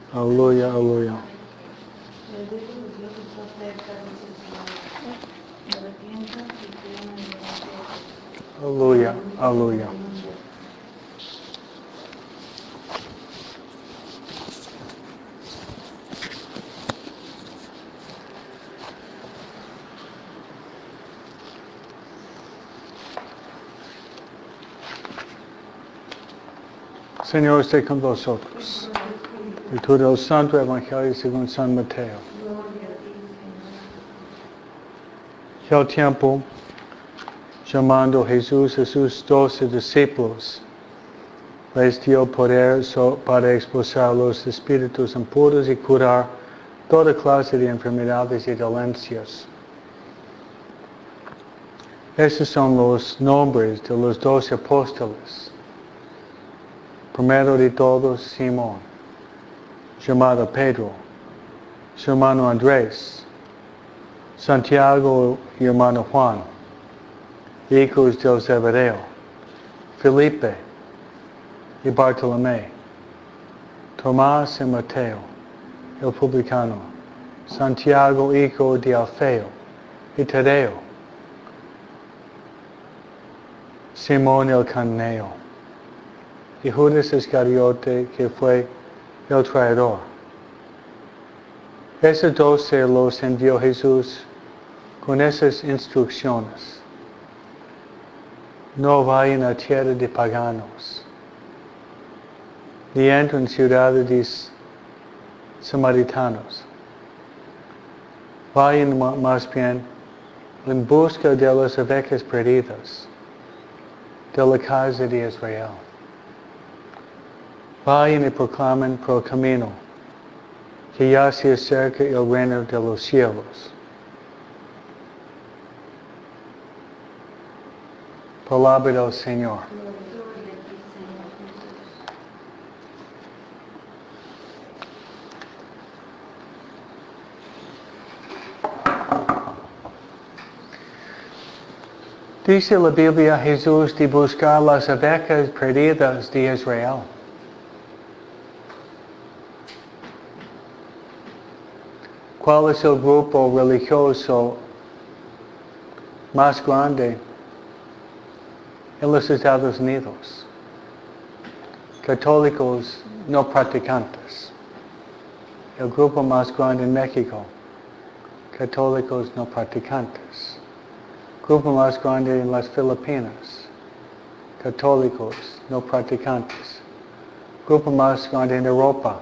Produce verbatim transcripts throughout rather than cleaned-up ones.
Aleluya, aleluya. Aleluya, aleluya. Señor, esté con vosotros. Lectura del Santo Evangelio según San Mateo. Y al tiempo, llamando Jesús a sus doce discípulos, les dio poder para expulsar los espíritus impuros y curar toda clase de enfermedades y dolencias. Estos son los nombres de los doce apóstoles. Primero de todos, Simón, llamado Pedro, su hermano Andrés, Santiago y hermano Juan, hijos del Zebedeo, Felipe y Bartolomé, Tomás y Mateo, el publicano, Santiago, hijo de Alfeo, y Tadeo, Simón el cananeo, y Judas Iscariote, que fue el traidor. Esos doce los envió Jesús con esas instrucciones. No vayan a tierra de paganos, ni entren en ciudades de samaritanos. Vayan más bien en busca de las ovejas perdidas de la casa de Israel. Vayan y proclamen por el camino que ya se acerca el reino de los cielos. Palabra del Señor. Dice la Biblia Jesús de buscar las ovejas perdidas de Israel. ¿Cuál es el grupo religioso más grande en los Estados Unidos? Católicos no practicantes. El grupo más grande en México, católicos no practicantes. Grupo más grande en las Filipinas, católicos no practicantes. Grupo más grande en Europa,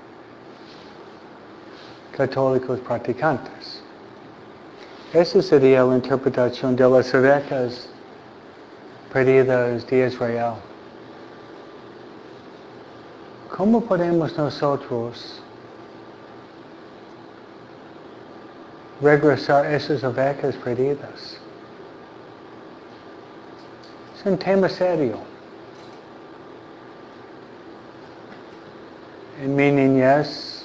católicos practicantes. Esa sería la interpretación de las ovejas perdidas de Israel. ¿Cómo podemos nosotros regresar a esas ovejas perdidas? Es un tema serio. En mi niñez,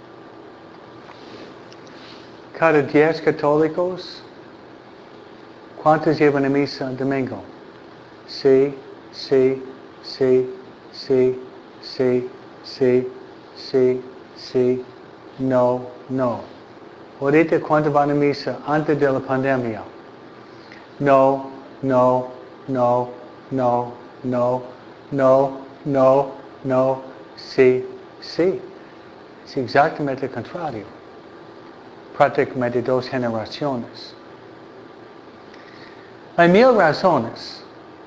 cada diez católicos, ¿cuántos iban a misa el domingo? Sí, sí, sí, sí, sí, sí, sí, sí, no, no. Ahorita, ¿cuántos van a misa antes de la pandemia? No, no, no, no, no, no, no, no, sí, sí. Es exactamente el contrario. Prácticamente dos generaciones. Hay mil razones,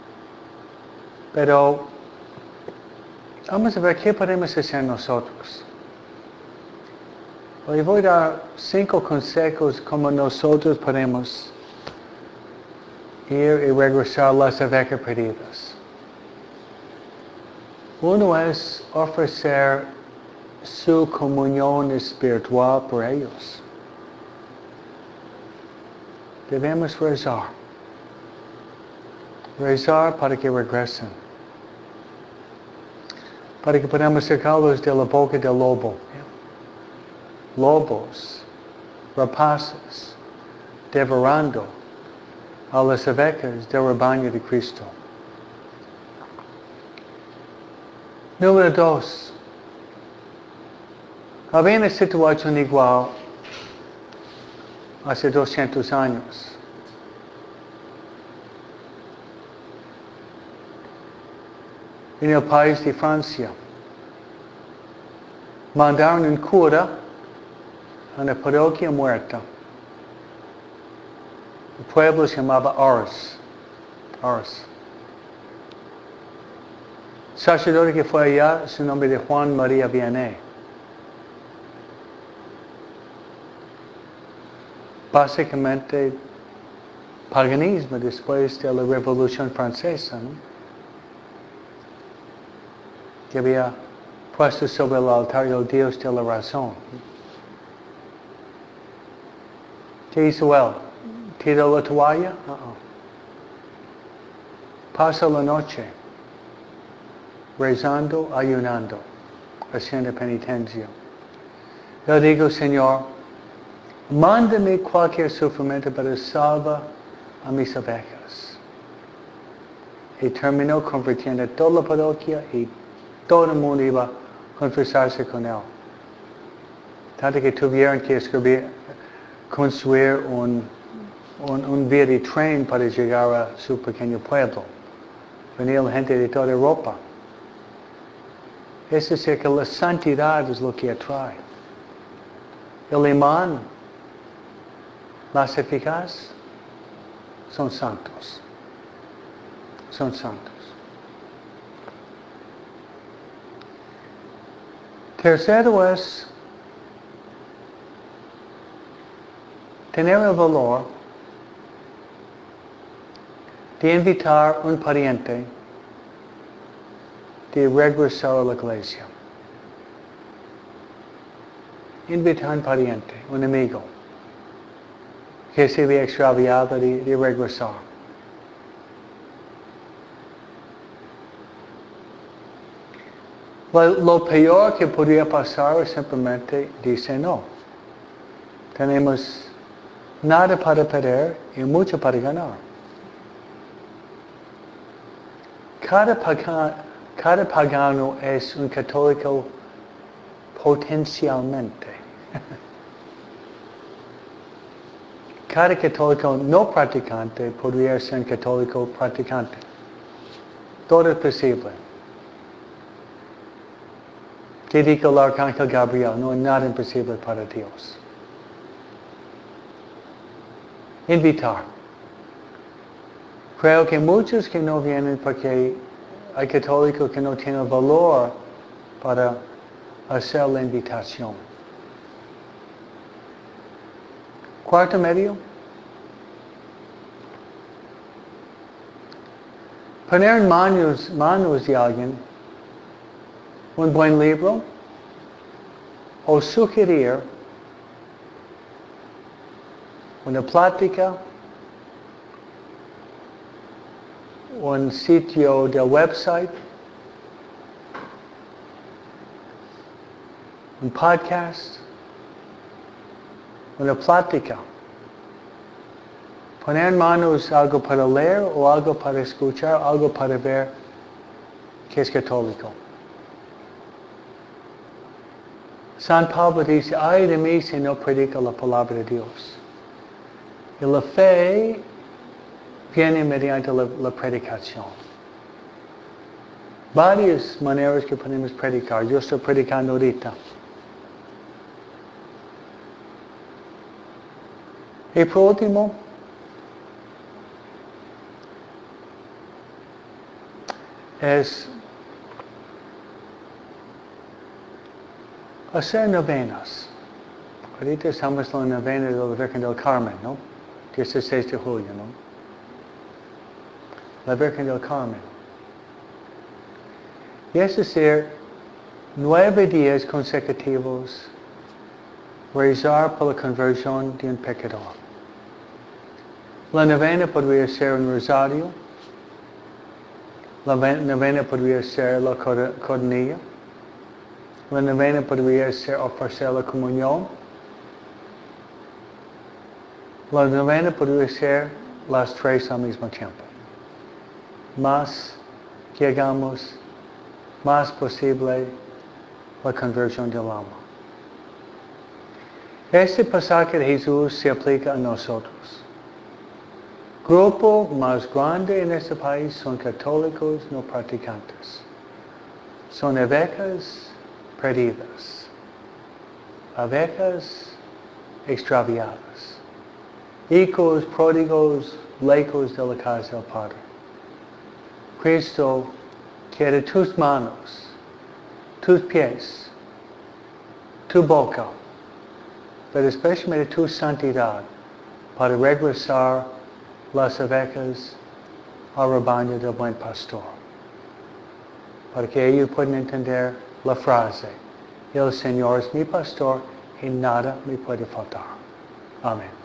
pero vamos a ver qué podemos hacer nosotros. Hoy voy a dar cinco consejos como nosotros podemos ir y regresar las ovejas perdidas. Uno es ofrecer su comunión espiritual por ellos. Debemos rezar. Rezar para que regresen. Para que podamos sacarlos de la boca del lobo. Lobos, rapaces, devorando a las ovejas del rebaño de Cristo. Número dos. Había una situación igual hace doscientos años. En el país de Francia, mandaron un cura a una parroquia muerta. El pueblo se llamaba Ars. Ars. El sacerdote que fue allá, su nombre de Juan María Vianney. Básicamente, paganismo después de la Revolución Francesa, ¿no? Que había puesto sobre el altar el Dios de la razón. ¿Qué hizo él? ¿Tiró la toalla? Uh-uh. Pasa la noche rezando, ayunando, haciendo penitencia. Yo digo, Señor, mándame cualquier sufrimiento para salvar a mis ovejas. Y terminó convirtiendo toda la parroquia y todo el mundo iba a confesarse con él. Tanto que tuvieron que escribir, construir un, un, un vía de tren para llegar a su pequeño pueblo. Venía la gente de toda Europa. Es decir, que la santidad es lo que atrae. El imán más eficaz son santos. Son santos. Tercero es tener el valor de invitar a un pariente de regresar a la iglesia. Invitar a un pariente, un amigo, que se había extraviado de, de regresar. Lo, lo peor que podría pasar es simplemente decir no. Tenemos nada para perder y mucho para ganar. Cada pagano, cada pagano es un católico potencialmente. Cada católico no practicante podría ser un católico practicante. Todo es posible. Que dijo el arcángel Gabriel, no hay nada imposible para Dios. Invitar. Creo que muchos que no vienen porque hay católicos que no tienen valor para hacer la invitación. Cuarto medio. Poner en manos, manos de alguien un buen libro o sugerir una plática, un sitio del website, un podcast, una plática. Poner en manos algo para leer o algo para escuchar, algo para ver que es católico. San Pablo dice, ay de mí si no predico la palabra de Dios. Y la fe viene mediante la, la predicación. Varias maneras que podemos predicar. Yo estoy predicando ahorita. Y por último, es hacer novenas. Ahorita estamos en la novena de la Virgen del Carmen, ¿no? dieciséis de julio, ¿no? La Virgen del Carmen. Y es decir, nueve días consecutivos rezar por la conversión de un pecador. La novena podría ser un rosario. La novena podría ser la coronilla. La novena podría ser ofrecer la comunión. La novena podría ser las tres al mismo tiempo. Más que hagamos, más posible la conversión del alma. Este pasaje de Jesús se aplica a nosotros. Grupo más grande en este país son católicos no practicantes. Son ovejas perdidas, ovejas extraviadas, hijos pródigos lejos de la casa del Padre. Cristo quiere tus manos, tus pies, tu boca, pero especialmente tu santidad para regresar las ovejas al rebaño del buen pastor. Para que ellos puedan entender la frase, el Señor es mi pastor y nada me puede faltar. Amén.